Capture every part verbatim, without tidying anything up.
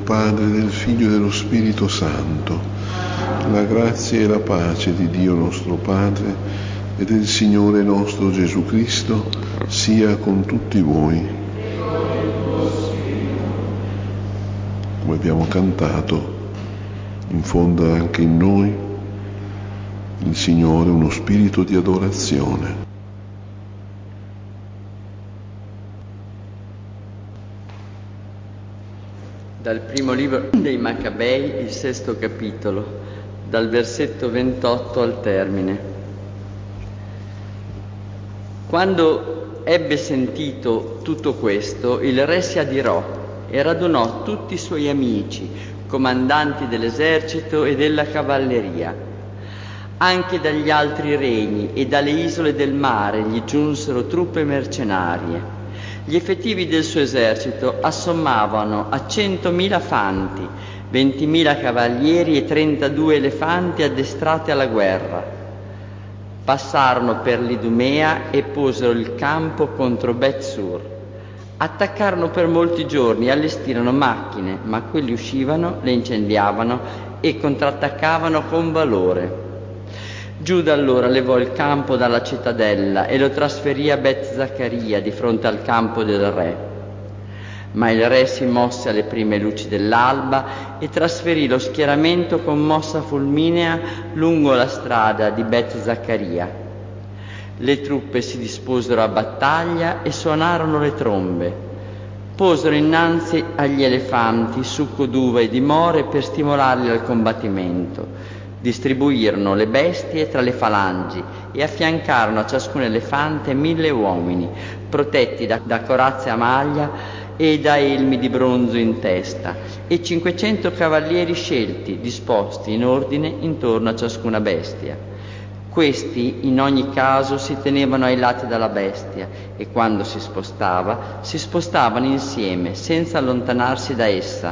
Padre, del Figlio e dello Spirito Santo. La grazia e la pace di Dio nostro Padre e del Signore nostro Gesù Cristo sia con tutti voi. Come abbiamo cantato, infonda anche in noi il Signore uno spirito di adorazione. Dal primo libro dei Maccabei, il sesto capitolo, dal versetto ventotto al termine. Quando ebbe sentito tutto questo, il re si adirò e radunò tutti i suoi amici, comandanti dell'esercito e della cavalleria. Anche dagli altri regni e dalle isole del mare gli giunsero truppe mercenarie. Gli effettivi del suo esercito assommavano a centomila fanti, ventimila cavalieri e trentadue elefanti addestrati alla guerra. Passarono per l'Idumea e posero il campo contro Bet-Sur. Attaccarono per molti giorni e allestirono macchine, ma quelli uscivano, le incendiavano e contrattaccavano con valore. Giuda allora levò il campo dalla cittadella e lo trasferì a Bet Zaccaria di fronte al campo del re. Ma il re si mosse alle prime luci dell'alba e trasferì lo schieramento con mossa fulminea lungo la strada di Bet Zaccaria. Le truppe si disposero a battaglia e suonarono le trombe. Posero innanzi agli elefanti succo d'uva e di more per stimolarli al combattimento. Distribuirono le bestie tra le falangi e affiancarono a ciascun elefante mille uomini, protetti da, da corazze a maglia e da elmi di bronzo in testa, e cinquecento cavalieri scelti, disposti in ordine intorno a ciascuna bestia. Questi in ogni caso si tenevano ai lati della bestia e quando si spostava, si spostavano insieme, senza allontanarsi da essa.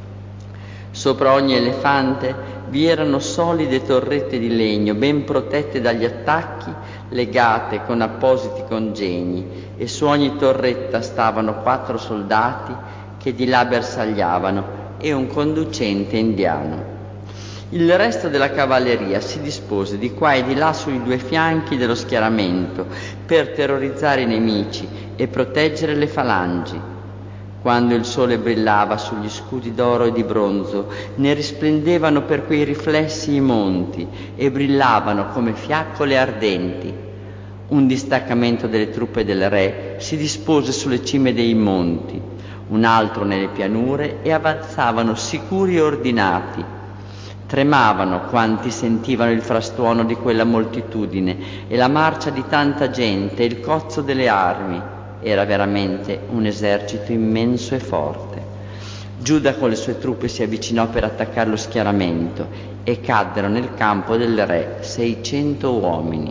Sopra ogni elefante vi erano solide torrette di legno ben protette dagli attacchi, legate con appositi congegni, e su ogni torretta stavano quattro soldati che di là bersagliavano e un conducente indiano. Il resto della cavalleria si dispose di qua e di là sui due fianchi dello schieramento per terrorizzare i nemici e proteggere le falangi. Quando il sole brillava sugli scudi d'oro e di bronzo, ne risplendevano per quei riflessi i monti e brillavano come fiaccole ardenti. Un distaccamento delle truppe del re si dispose sulle cime dei monti, un altro nelle pianure, e avanzavano sicuri e ordinati. Tremavano quanti sentivano il frastuono di quella moltitudine e la marcia di tanta gente e il cozzo delle armi. Era veramente un esercito immenso e forte. Giuda con le sue truppe si avvicinò per attaccare lo schieramento e caddero nel campo del re seicento uomini.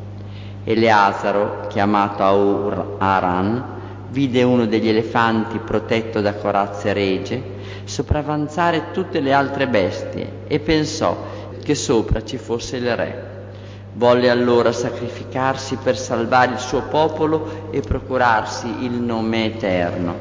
Eleazaro, chiamato Aur-Aran, vide uno degli elefanti protetto da corazze regie sopravanzare tutte le altre bestie e pensò che sopra ci fosse il re. Volle allora sacrificarsi per salvare il suo popolo e procurarsi il nome eterno.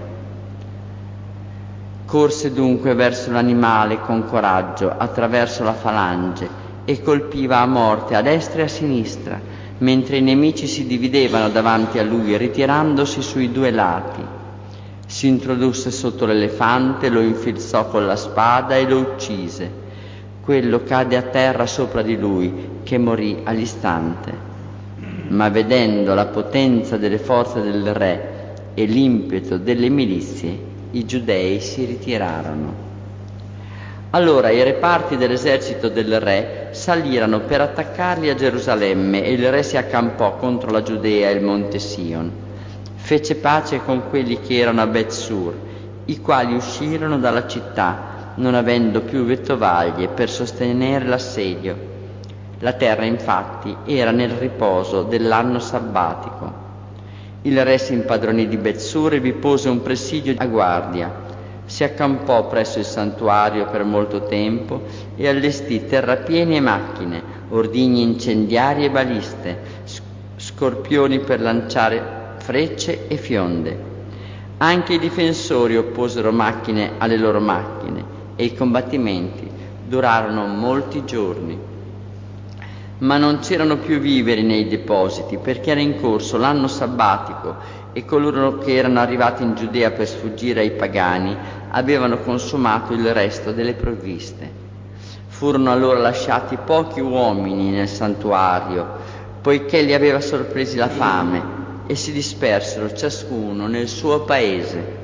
Corse dunque verso l'animale con coraggio attraverso la falange e colpiva a morte a destra e a sinistra, mentre i nemici si dividevano davanti a lui ritirandosi sui due lati. Si introdusse sotto l'elefante, lo infilzò con la spada e lo uccise. Quello cadde a terra sopra di lui, che morì all'istante. Ma vedendo la potenza delle forze del re e l'impeto delle milizie, i giudei si ritirarono. Allora i reparti dell'esercito del re salirono per attaccarli a Gerusalemme e il re si accampò contro la Giudea e il monte Sion. Fece pace con quelli che erano a Bet-Sur, i quali uscirono dalla città, non avendo più vettovaglie per sostenere l'assedio. La terra infatti era nel riposo dell'anno sabbatico. Il re si impadronì di Bet-Sur e vi pose un presidio a guardia. Si accampò presso il santuario per molto tempo e allestì terrapieni e macchine, ordigni incendiari e baliste, scorpioni per lanciare frecce e fionde. Anche i difensori opposero macchine alle loro macchine e i combattimenti durarono molti giorni. Ma non c'erano più viveri nei depositi perché era in corso l'anno sabbatico e coloro che erano arrivati in Giudea per sfuggire ai pagani avevano consumato il resto delle provviste. Furono allora lasciati pochi uomini nel santuario, poiché li aveva sorpresi la fame, e si dispersero ciascuno nel suo paese.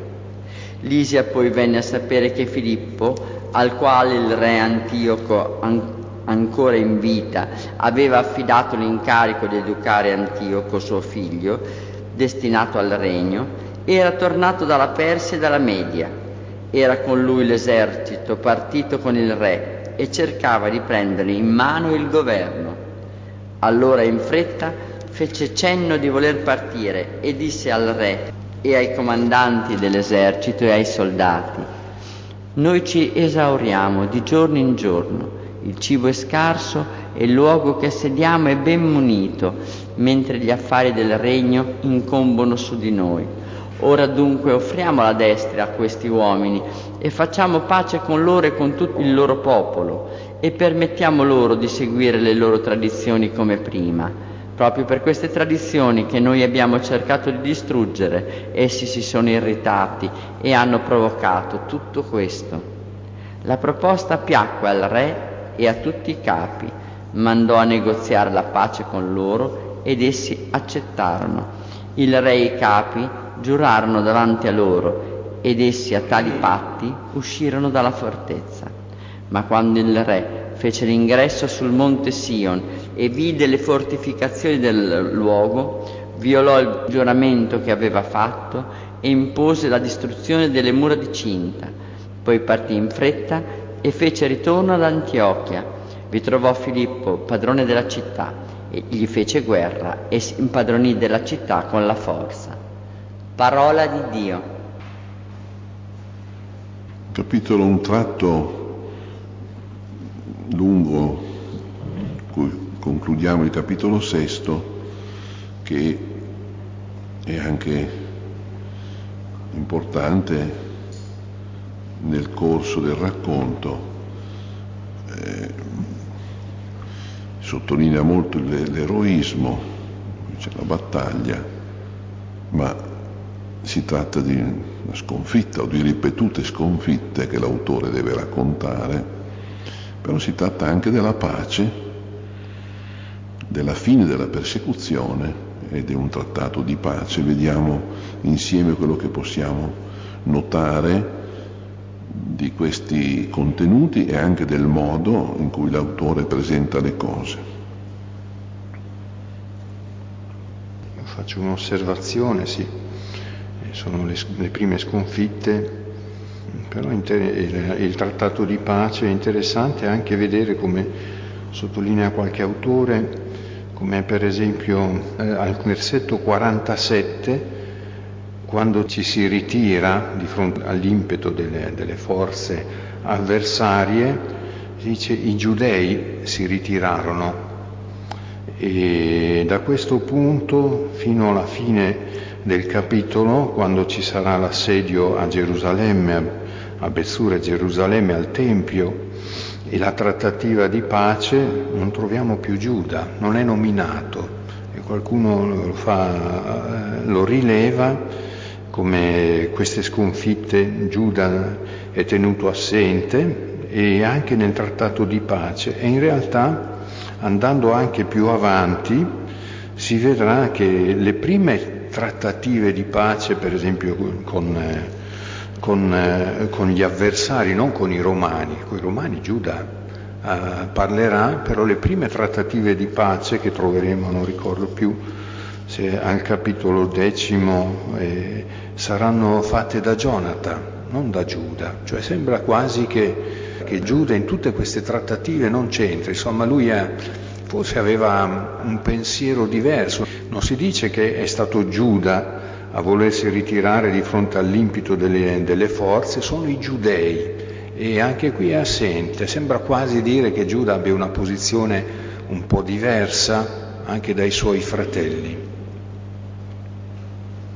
Lisia poi venne a sapere che Filippo, al quale il re Antioco an- ancora in vita aveva affidato l'incarico di educare Antioco suo figlio, destinato al regno, era tornato dalla Persia e dalla Media. Era con lui l'esercito partito con il re e cercava di prendere in mano il governo. Allora in fretta fece cenno di voler partire e disse al re e ai comandanti dell'esercito e ai soldati: noi ci esauriamo di giorno in giorno, il cibo è scarso e il luogo che assediamo è ben munito, mentre gli affari del regno incombono su di noi. Ora dunque offriamo la destra a questi uomini e facciamo pace con loro e con tutto il loro popolo e permettiamo loro di seguire le loro tradizioni come prima. Proprio per queste tradizioni che noi abbiamo cercato di distruggere, essi si sono irritati e hanno provocato tutto questo. La proposta piacque al re e a tutti i capi, mandò a negoziare la pace con loro ed essi accettarono. Il re e i capi giurarono davanti a loro ed essi a tali patti uscirono dalla fortezza. Ma quando il re fece l'ingresso sul monte Sion e vide le fortificazioni del luogo, violò il giuramento che aveva fatto e impose la distruzione delle mura di cinta. Poi partì in fretta e fece ritorno ad Antiochia. Vi trovò Filippo, padrone della città, e gli fece guerra e si impadronì della città con la forza. Parola di Dio. Capitolo, un tratto lungo, cui concludiamo il capitolo sesto, che è anche importante nel corso del racconto. Eh, sottolinea molto l'eroismo, c'è la battaglia, ma si tratta di una sconfitta o di ripetute sconfitte che l'autore deve raccontare. Però si tratta anche della pace, della fine della persecuzione ed è un trattato di pace. Vediamo insieme quello che possiamo notare di questi contenuti e anche del modo in cui l'autore presenta le cose. Faccio un'osservazione, sì, sono le, le prime sconfitte. Però il, il trattato di pace è interessante anche vedere, come sottolinea qualche autore, come per esempio eh, al versetto quarantasette, quando ci si ritira di fronte all'impeto delle, delle forze avversarie, dice i giudei si ritirarono, e da questo punto fino alla fine del capitolo, quando ci sarà l'assedio a Gerusalemme, a Betsura e Gerusalemme, al Tempio, e la trattativa di pace, non troviamo più Giuda, non è nominato, e qualcuno lo, fa, lo rileva come queste sconfitte Giuda è tenuto assente, e anche nel trattato di pace. E in realtà, andando anche più avanti, si vedrà che le prime trattative di pace, per esempio con, con, con gli avversari, non con i romani, con i romani Giuda eh, parlerà, però le prime trattative di pace che troveremo, non ricordo più se al capitolo decimo, eh, saranno fatte da Gionatan, non da Giuda. Cioè sembra quasi che, che Giuda in tutte queste trattative non c'entra, insomma lui ha, forse aveva un pensiero diverso. Non si dice che è stato Giuda a volersi ritirare di fronte all'impeto delle, delle forze, sono i giudei, e anche qui è assente. Sembra quasi dire che Giuda abbia una posizione un po' diversa anche dai suoi fratelli.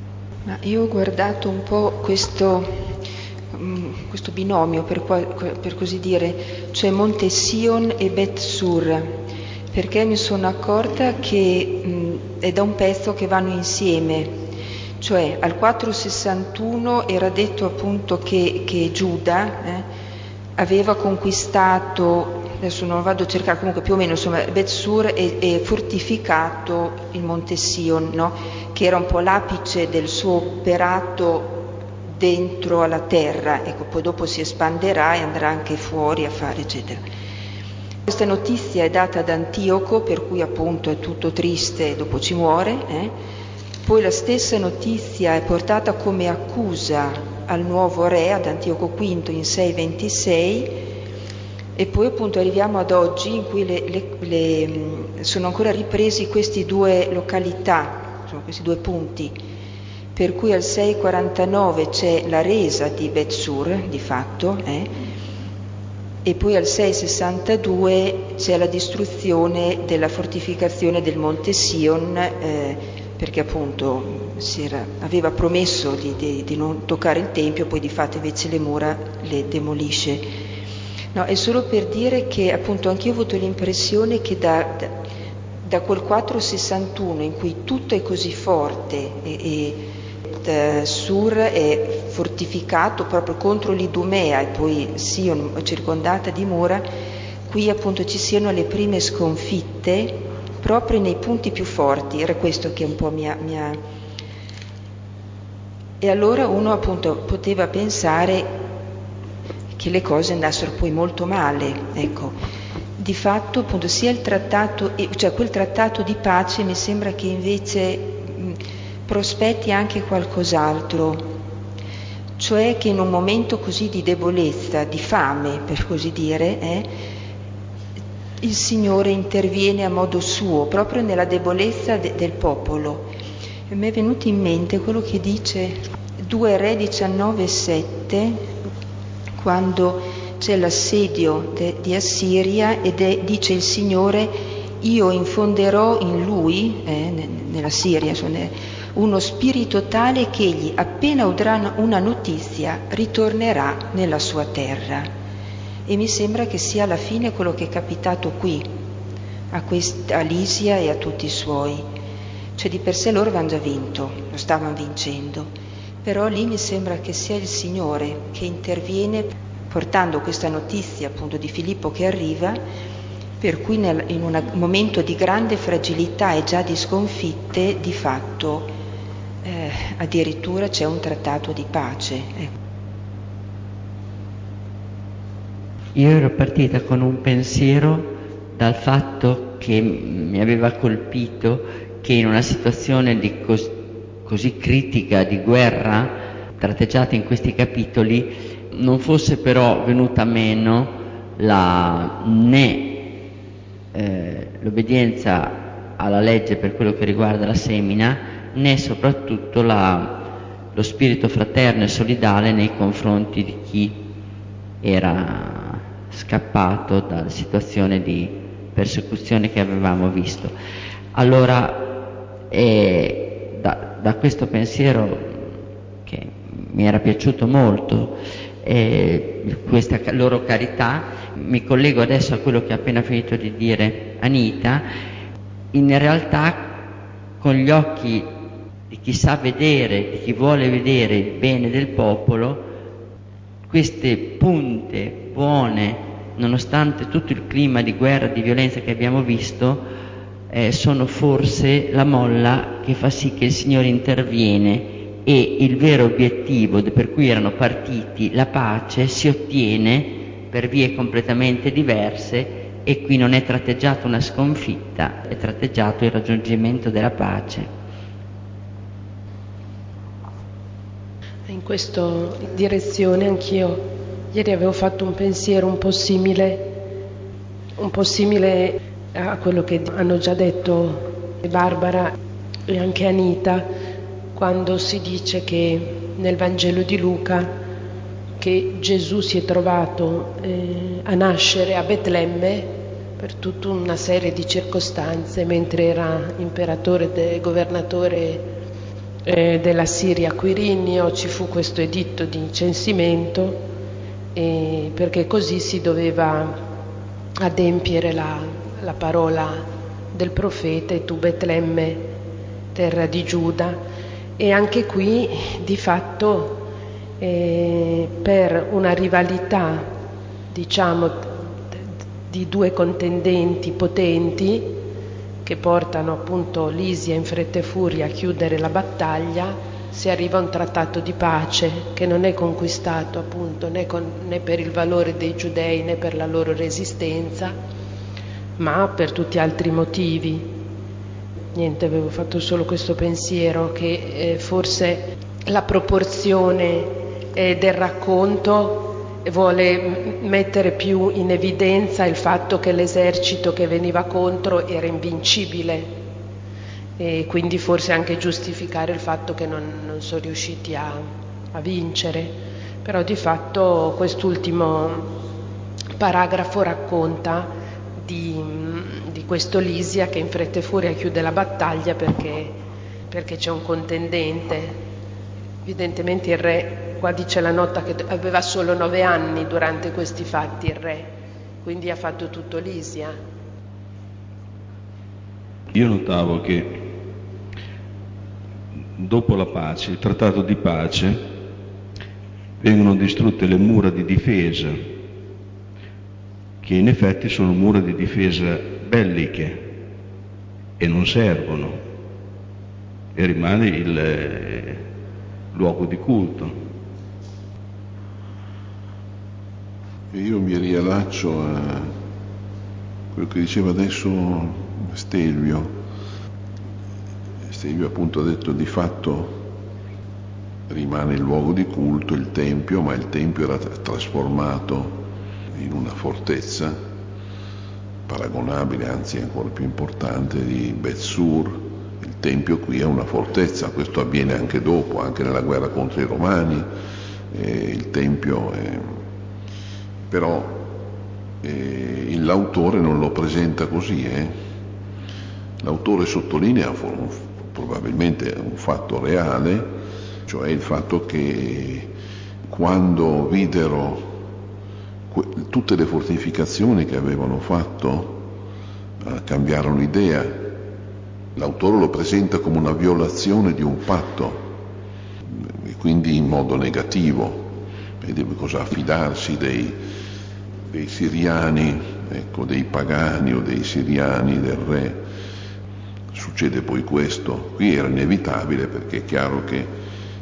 Ma io ho guardato un po' questo, questo binomio, per, per così dire, cioè Monte Sion e Bet Sur, perché mi sono accorta che mh, è da un pezzo che vanno insieme, cioè al quattrocentosessantuno era detto appunto che, che Giuda eh, aveva conquistato, adesso non lo vado a cercare, comunque più o meno insomma Bet Sur e, e fortificato il Monte Sion, no? Che era un po' l'apice del suo operato dentro alla terra, ecco, poi dopo si espanderà e andrà anche fuori a fare eccetera. Questa notizia è data da Antioco, per cui appunto è tutto triste e dopo ci muore, eh? Poi la stessa notizia è portata come accusa al nuovo re, ad Antioco quinto in seicentoventisei, e poi appunto arriviamo ad oggi in cui le, le, le, sono ancora ripresi questi due località, questi due punti, per cui al seicentoquarantanove c'è la resa di Bet Sur di fatto, eh? E poi al seicentosessantadue c'è la distruzione della fortificazione del Monte Sion, eh, perché appunto si era, aveva promesso di, di, di non toccare il Tempio, poi di fatto invece le mura le demolisce. No, è solo per dire che appunto anch'io ho avuto l'impressione che da, da da quel quattrocentosessantuno in cui tutto è così forte e, e Sur è fortificato proprio contro l'Idumea e poi Sion circondata di mura, qui appunto ci siano le prime sconfitte proprio nei punti più forti. Era questo che un po' mi ha, mi ha... E allora uno appunto poteva pensare che le cose andassero poi molto male, ecco. Di fatto appunto sia il trattato, cioè quel trattato di pace mi sembra che invece mh, prospetti anche qualcos'altro, cioè che in un momento così di debolezza, di fame per così dire, eh, il Signore interviene a modo suo, proprio nella debolezza de- del popolo. E mi è venuto in mente quello che dice due Re diciannove sette, quando c'è l'assedio de, di Assiria ed è, dice il Signore, io infonderò in lui, eh, nella Siria, cioè, uno spirito tale che egli, appena udrà una notizia, ritornerà nella sua terra. E mi sembra che sia alla fine quello che è capitato qui, a, quest, a Lisia e a tutti i suoi. Cioè di per sé loro avevano già vinto, lo stavano vincendo, però lì mi sembra che sia il Signore che interviene portando questa notizia appunto di Filippo che arriva, per cui nel, in un momento di grande fragilità e già di sconfitte, di fatto eh, addirittura c'è un trattato di pace. Eh. Io ero partita con un pensiero dal fatto che mi aveva colpito che in una situazione di cos- così critica di guerra, tratteggiata in questi capitoli, non fosse però venuta meno la, né eh, l'obbedienza alla legge per quello che riguarda la semina, né soprattutto la, lo spirito fraterno e solidale nei confronti di chi era scappato dalla situazione di persecuzione che avevamo visto. Allora, eh, da, da questo pensiero che mi era piaciuto molto, eh, questa loro carità, mi collego adesso a quello che ha appena finito di dire Anita. In realtà con gli occhi di chi sa vedere, di chi vuole vedere il bene del popolo, queste punte buone, nonostante tutto il clima di guerra e di violenza che abbiamo visto, eh, sono forse la molla che fa sì che il Signore interviene e il vero obiettivo per cui erano partiti, la pace, si ottiene per vie completamente diverse, e qui non è tratteggiata una sconfitta, è tratteggiato il raggiungimento della pace. In questa direzione anch'io ieri avevo fatto un pensiero un po' simile, un po' simile a quello che hanno già detto Barbara e anche Anita, quando si dice che nel Vangelo di Luca che Gesù si è trovato eh, a nascere a Betlemme per tutta una serie di circostanze mentre era imperatore e governatore eh, della Siria Quirinio ci fu questo editto di censimento, eh, perché così si doveva adempiere la, la parola del profeta: e tu Betlemme, terra di Giuda. E anche qui di fatto eh, per una rivalità, diciamo, di due contendenti potenti che portano appunto Lisia in fretta e furia a chiudere la battaglia, si arriva a un trattato di pace che non è conquistato appunto né, con, né per il valore dei giudei né per la loro resistenza, ma per tutti altri motivi. Niente, avevo fatto solo questo pensiero che eh, forse la proporzione eh, del racconto vuole mettere più in evidenza il fatto che l'esercito che veniva contro era invincibile, e quindi forse anche giustificare il fatto che non, non sono riusciti a, a vincere. Però di fatto quest'ultimo paragrafo racconta di, di questo Lisia che in fretta e furia chiude la battaglia perché, perché c'è un contendente. Evidentemente il re, qua dice la nota che aveva solo nove anni durante questi fatti il re, quindi ha fatto tutto Lisia. Io notavo che dopo la pace, il trattato di pace, vengono distrutte le mura di difesa, che in effetti sono mura di difesa belliche e non servono, e rimane il eh, luogo di culto. E io mi riallaccio a quello che diceva adesso Stelvio. Stelvio appunto ha detto di fatto rimane il luogo di culto, il tempio, ma il tempio era trasformato in una fortezza paragonabile, anzi ancora più importante, di Bet Sur. Il tempio qui è una fortezza, questo avviene anche dopo, anche nella guerra contro i Romani, eh, il tempio è... però eh, l'autore non lo presenta così, eh. L'autore sottolinea un, probabilmente un fatto reale, cioè il fatto che quando videro tutte le fortificazioni che avevano fatto, eh, cambiarono idea. L'autore lo presenta come una violazione di un patto, e quindi in modo negativo, e deve cosa affidarsi dei, dei siriani, ecco, dei pagani o dei siriani del re. Succede poi questo, qui era inevitabile, perché è chiaro che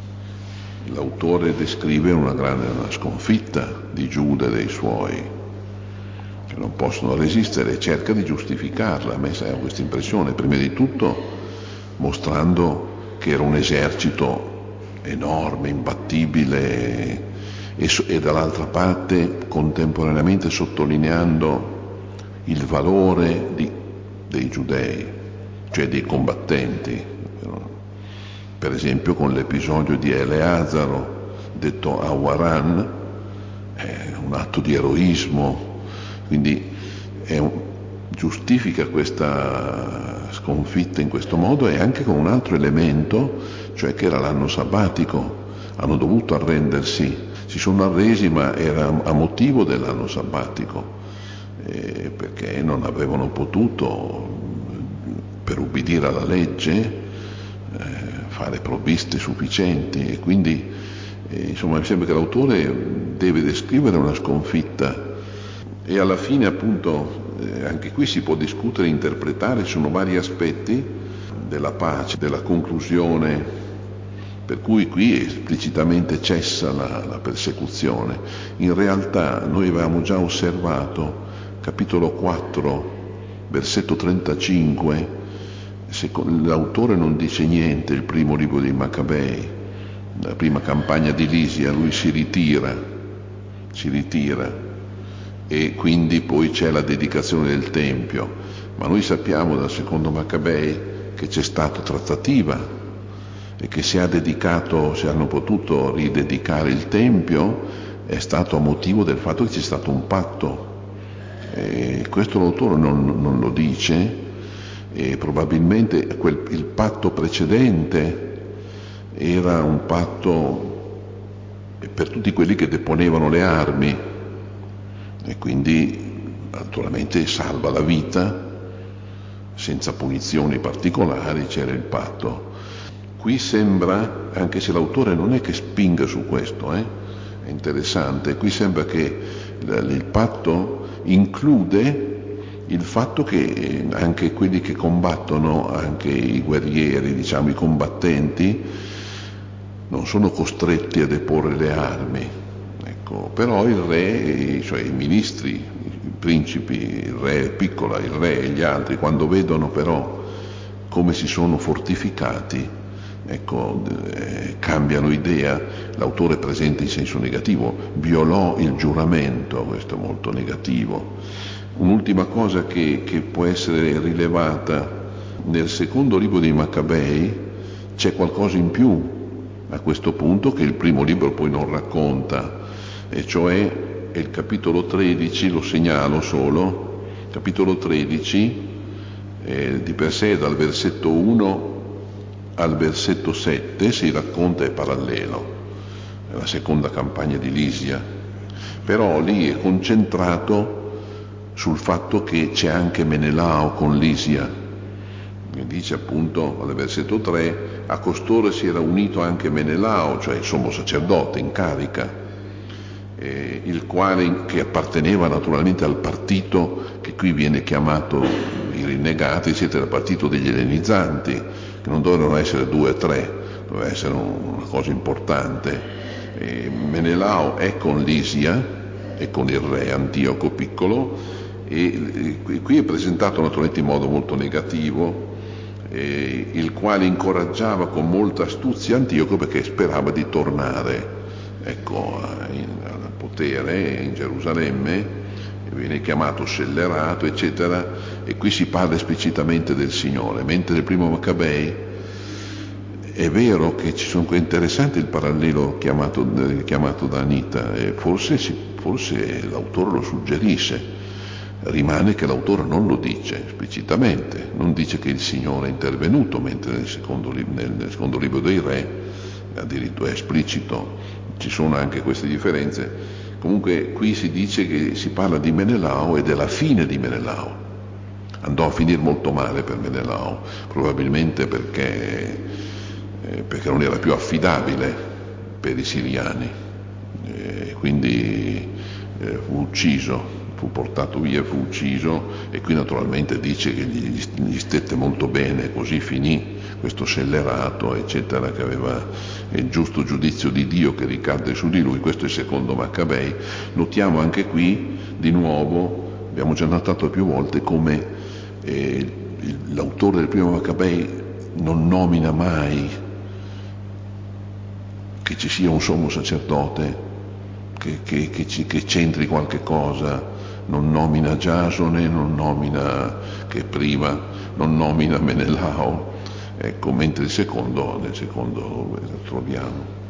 l'autore descrive una grande una sconfitta di Giuda e dei suoi, che non possono resistere, e cerca di giustificarla. A me ha questa impressione, prima di tutto mostrando che era un esercito enorme, imbattibile, e, e dall'altra parte contemporaneamente sottolineando il valore di, dei giudei, cioè dei combattenti. Per esempio con l'episodio di Eleazaro, detto Awaran, è un atto di eroismo, quindi è un, giustifica questa sconfitta in questo modo, e anche con un altro elemento, cioè che era l'anno sabbatico. Hanno dovuto arrendersi, si sono arresi, ma era a motivo dell'anno sabbatico, eh, perché non avevano potuto, per ubbidire alla legge, eh, fare provviste sufficienti, e quindi eh, insomma mi sembra che l'autore deve descrivere una sconfitta, e alla fine appunto eh, anche qui si può discutere e interpretare, ci sono vari aspetti della pace, della conclusione, per cui qui esplicitamente cessa la, la persecuzione. In realtà noi avevamo già osservato, capitolo quattro, versetto trentacinque, l'autore non dice niente, il primo libro dei Maccabei, la prima campagna di Lisia, lui si ritira, si ritira, e quindi poi c'è la dedicazione del Tempio. Ma noi sappiamo dal secondo Maccabei che c'è stata trattativa, e che si è dedicato, si hanno potuto ridedicare il Tempio, è stato a motivo del fatto che c'è stato un patto. E questo l'autore non, non lo dice, e probabilmente quel, il patto precedente era un patto per tutti quelli che deponevano le armi, e quindi naturalmente salva la vita, senza punizioni particolari, c'era il patto. Qui sembra, anche se l'autore non è che spinga su questo, eh, è interessante, qui sembra che il patto include il fatto che anche quelli che combattono, anche i guerrieri, diciamo i combattenti, non sono costretti a deporre le armi, ecco, però il re, cioè i ministri, i principi, il re piccola, il re e gli altri, quando vedono però come si sono fortificati, ecco, eh, cambiano idea. L'autore presenta in senso negativo, violò il giuramento, questo è molto negativo. Un'ultima cosa che, che può essere rilevata: nel secondo libro dei Maccabei c'è qualcosa in più a questo punto che il primo libro poi non racconta, e cioè è il capitolo tredici, lo segnalo solo, capitolo tredici, eh, di per sé dal versetto uno al versetto sette si racconta, è parallelo, è la seconda campagna di Lisia, però lì è concentrato sul fatto che c'è anche Menelao con Lisia. E dice appunto al versetto tre: a costoro si era unito anche Menelao, cioè il sommo sacerdote in carica, eh, il quale, che apparteneva naturalmente al partito che qui viene chiamato i rinnegati, siete il partito degli ellenizzanti, che non dovevano essere due o tre, doveva essere una cosa importante. E Menelao è con Lisia e con il re Antioco Piccolo, e qui è presentato naturalmente in modo molto negativo, eh, il quale incoraggiava con molta astuzia Antioco perché sperava di tornare, ecco, in, al potere in Gerusalemme, viene chiamato scellerato, eccetera, e qui si parla esplicitamente del Signore, mentre nel primo Maccabei è vero che ci sono, è interessante il parallelo chiamato, chiamato da Anita, e forse, si, forse l'autore lo suggerisce. Rimane che l'autore non lo dice esplicitamente, non dice che il Signore è intervenuto, mentre nel secondo, nel secondo libro dei Re addirittura è esplicito. Ci sono anche queste differenze. Comunque qui si dice che si parla di Menelao e della fine di Menelao. Andò a finire molto male per Menelao, probabilmente perché, eh, perché non era più affidabile per i siriani, eh, quindi eh, fu ucciso. Fu portato via, fu ucciso, e qui naturalmente dice che gli, gli stette molto bene, così finì questo scellerato, eccetera, che aveva il giusto giudizio di Dio che ricadde su di lui. Questo è il secondo Maccabei. Notiamo anche qui, di nuovo, abbiamo già notato più volte come eh, l'autore del primo Maccabei non nomina mai che ci sia un sommo sacerdote che, che, che, ci, che c'entri qualche cosa. Non nomina Giasone, non nomina, che prima, non nomina Menelao, ecco, mentre il secondo, nel secondo lo troviamo.